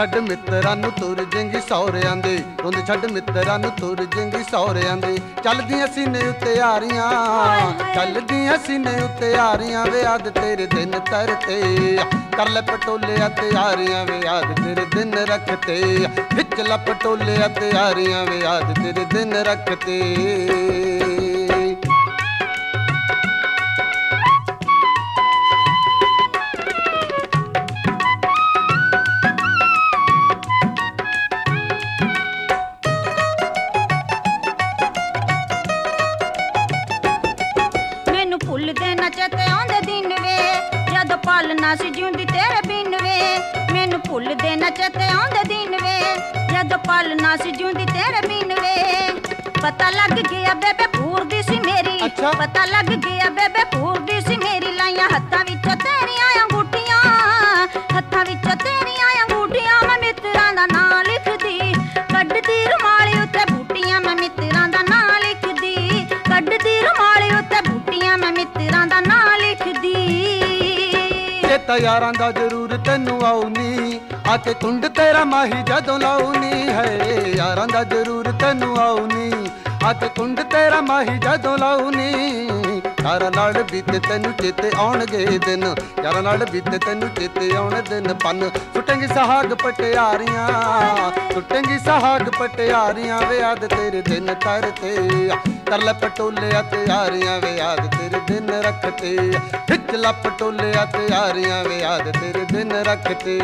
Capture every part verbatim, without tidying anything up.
ਛੱਡ ਮਿੱਤਰਾਂ ਨੂੰ ਤੁਰ ਜੇਂਗੀ ਸੌਰਿਆਂ ਦੇ, ਰੋਂਦੇ ਛੱਡ ਮਿੱਤਰਾਂ ਨੂੰ ਤੁਰ ਜੇਂਗੀ ਸੌਰਿਆਂ ਦੇ। ਚੱਲਦੀਆਂ ਸੀਨੇ ਉੱਤੇ ਆਰੀਆਂ, ਚੱਲਦੀਆਂ ਸੀਨੇ ਉੱਤੇ ਆਰੀਆਂ ਵੇ ਅੱਜ ਤੇਰੇ ਦਿਨ ਤਰਤੇ। ਕਰ ਲੈ ਪਟੋਲਿਆ ਤਿਆਰੀਆਂ ਵੇ ਅੱਜ ਤੇਰੇ ਦਿਨ ਰੱਖਤੇ। ਖਿੱਚ ਲੈ ਪਟੋਲਿਆ ਤਿਆਰੀਆਂ ਵੇ ਅੱਜ ਤੇਰੇ ਦਿਨ ਰੱਖਤੇ। ਭੁੱਲਦੇ ਨਾ ਚੇਤੇ ਆਉਂਦੇ ਦਿਨ ਵੇ ਜਦੋਂ ਪਲ ਨਾ ਸੀ ਜਿਉਂਦੀ ਤੇਰੇ ਬਿਨ ਵੇ। ਮੈਨੂੰ ਭੁੱਲਦੇ ਨਾ ਚੇਤੇ ਆਉਂਦੇ ਦਿਨ ਵੇ ਜਦੋਂ ਪਲ ਨਾ ਸੀ ਜਿਉਂਦੀ ਤੇਰੇ ਬਿਨ ਵੇ। ਪਤਾ ਲੱਗ ਗਿਆ ਬੇਬੇ ਭੂਰਦੀ ਸੀ ਮੇਰੀ, ਪਤਾ ਲੱਗ ਗਿਆ ਬੇਬੇ ਭੂਰਦੀ ਸੀ ਮੇਰੀ। ਲਾਈਆਂ ਹੱਥਾਂ ਵਿੱਚੋਂ ਤੇਰੀਆਂ ਅੰਗੂਠੀਆਂ, ਹੱਥਾਂ ਵਿੱਚੋਂ ਤੇਰੀਆਂ ਅੰਗੂਠੀਆਂ। ਮੈਂ ਮਿੱਤਰਾਂ ਦਾ ਨਾਂ ਲਿਖਦੀ, ਕੱਢਦੀ ਰੁਮਾਲੀ ਉੱਤੇ ਬੂਟੀਆਂ। ਮੈਂ ਮਿੱਤਰਾਂ ਦਾ ਨਾਂ ਲਿਖਦੀ, ਕੱਢਦੀ ਰੁਮਾਲੀ ਉੱਤੇ ਬੂਟੀਆਂ। ਮੈਂ ਮਿੱਤਰਾਂ ਦਾ ਨਾਂ ਲਿਖਦੀ। ਚੇਤਾ ਯਾਰਾਂ ਦਾ ਜ਼ਰੂਰ ਤੈਨੂੰ ਆਉ ਨੀ, ਆ ਕੇ ਕੁੰਡ ਤੇਰਾ ਮਾਹੀ ਜਦੋਂ ਲਾਉ ਨੀ ਹੈ। ਯਾਰਾਂ ਦਾ ਜ਼ਰੂਰ ਤੈਨੂੰ ਆਉ ਨੀ, ਆ ਕੇ ਕੁੰਡ ਤੇਰਾ ਮਾਹੀ ਜਦੋਂ ਲਾਉ ਨੀ। ਯਾਰਾਂ ਨਾਲ ਬੀਤੇ ਤੈਨੂੰ ਚੇਤੇ ਆਉਣਗੇ ਦਿਨ, ਯਾਰਾਂ ਨਾਲ ਬੀਤੇ ਤੈਨੂੰ ਚੇਤੇ ਆਉਣ ਦਿਨ। ਪੰਨ ਸੁੱਟੇਂਗੀ ਸੁਹਾਗ ਪਟਿਆਰੀਆਂ, ਸੁੱਟੇਂਗੀ ਸੁਹਾਗ ਪਟਿਆਰੀਆਂ ਵੇ ਅੱਜ ਤੇਰੇ ਦਿਨ ਤਰਤੇ। ਕਰ ਲੈ ਪਟੋਲਿਆ ਤਿਆਰੀਆਂ ਵੇ ਅੱਜ ਤੇਰੇ ਦਿਨ ਰੱਖਤੇ। ਖਿੱਚ ਲੈ ਪਟੋਲਿਆ ਤਿਆਰੀਆਂ ਵੇ ਅੱਜ ਤੇਰੇ ਦਿਨ ਰੱਖਤੇ।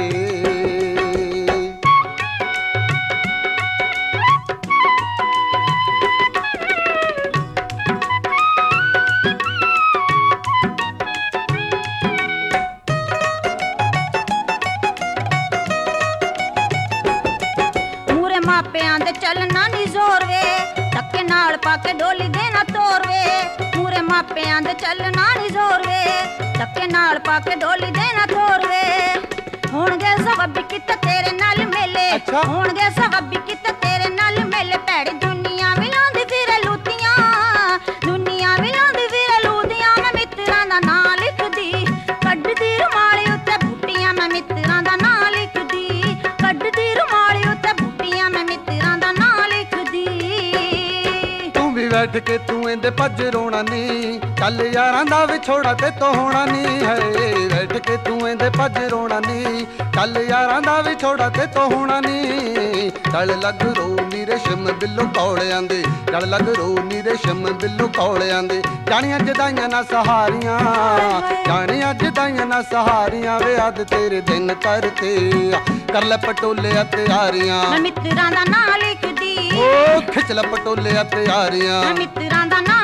ਮਾਪਿਆਂ ਦੇ ਚੱਲਣਾ ਨੀ ਜ਼ੋਰ ਵੇ, ਧੱਕੇ ਨਾਲ ਪਾ ਕੇ ਡੋਲੀ ਦੇ ਨਾ ਤੋਰ ਵੇ। ਮੂਰੇ ਮਾਪਿਆਂ ਦੇ ਚੱਲਣਾ ਨੀ ਜ਼ੋਰ ਵੇ, ਧੱਕੇ ਨਾਲ ਪਾ ਕੇ ਡੋਲੀ ਦੇ ਨਾ ਤੋਰ ਵੇ। ਹੋਣਗੇ ਸਬੱਬੀ ਕਿਤੇ ਤੇਰੇ ਨਾਲ ਮੇਲੇ, ਹੋਣਗੇ ਸਬੱਬੀ ਕਿਤੇ ਤੇਰੇ ਨਾਲ ਮੇਲੇ। ਭੈੜੀ ਦੁਨੀਆ ਵੀ ਲਾਉਂਦੀ ਫਿਰੇ ਲੂਤੀਆਂ, ਦੁਨੀਆ ਵੀ ਲਾਉਂਦੀ ਫਿਰੇ ਲੂਤੀਆਂ। ਮੈਂ ਮਿੱਤਰਾਂ ਦਾ ਨਾਂ ਲਿਖਦੀ, ਕੱਢਦੀ ਰੁਮਾਲੀ ਉੱਤੇ ਬੂਟੀਆਂ। ਮੈਂ ਮਿੱਤਰਾਂ ਦਾ ਨਾਂ ਲਿਖਦੀ, ਕੱਢਦੀ ਰੁਮਾਲੀ ਉੱਤੇ ਬੂਟੀਆਂ। ਮੈਂ ਮਿੱਤਰਾਂ ਦਾ ਨਾਂ ਲਿਖਦੀ। ਤੂੰ ਵੀ ਬੈਠ ਕੇ ਤੂੰ ਇਹਦੇ ਭੱਜ ਰੋਣਾ ਨੀ, ਚੱਲ ਯਾਰਾਂ ਦਾ ਵਿਛੋੜਾ ਤੇ ਤੋਂ ਹੋਣਾ ਨੀ ਹੈ। ਬੈਠ ਕੇ ਤੂੰ ਇਹਦੇ ਭੱਜ ਰੋਣਾ ਨੀ, ਚੱਲ ਯਾਰਾਂ ਦਾ ਵਿਛੋੜਾ ਤੇ ਤੋਂ ਹੋਣਾ ਨੀ। ਗਲ ਲੱਗ ਰੋ ਨੀ ਰੇਸ਼ਮ ਬਿੱਲੋ ਕੌਲਿਆਂ ਦੇ, ਗਲ ਲੱਗ ਰੋ ਨੀ ਰੇਸ਼ਮ ਬਿੱਲੋ ਕੌਲਿਆਂ ਦੇ। ਜਾਣੀਆਂ ਜਦਾਈਆਂ ਨਾ ਸਹਾਰੀਆਂ, ਜਾਣੀਆਂ ਜਦਾਈਆਂ ਨਾ ਸਹਾਰੀਆਂ ਵੇ ਅੱਜ ਤੇਰੇ ਦਿਨ ਤਰਤੇ। ਕਰ ਲੈ ਪਟੋਲਿਆ ਤਿਆਰੀਆਂ, ਮੈਂ ਮਿੱਤਰਾਂ ਦਾ ਨਾਂ ਲਿਖਦੀ। ਓ ਖਿੱਚ ਲੈ ਪਟੋਲਿਆ ਤਿਆਰੀਆਂ, ਮੈਂ ਮਿੱਤਰਾਂ ਦਾ ਨਾਂ